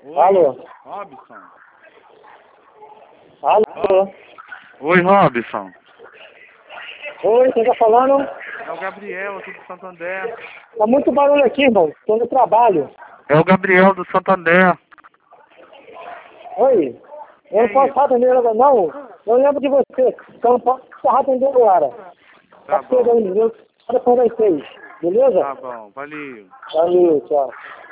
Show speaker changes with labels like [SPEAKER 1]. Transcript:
[SPEAKER 1] Oi,
[SPEAKER 2] Alô?
[SPEAKER 1] Robson.
[SPEAKER 2] Alô?
[SPEAKER 1] Oi, Robson.
[SPEAKER 2] Oi, quem tá falando?
[SPEAKER 1] É o Gabriel aqui do Santander.
[SPEAKER 2] Tá muito barulho aqui, irmão. Tô no trabalho.
[SPEAKER 1] É o Gabriel do Santander.
[SPEAKER 2] Oi? Eu não posso atender agora, não. Eu lembro de você. Então não posso atender agora.
[SPEAKER 1] Tá
[SPEAKER 2] Tá cedo
[SPEAKER 1] bom.
[SPEAKER 2] aí, viu? Só depois das 6. Beleza?
[SPEAKER 1] Tá bom, valeu.
[SPEAKER 2] Valeu, tchau.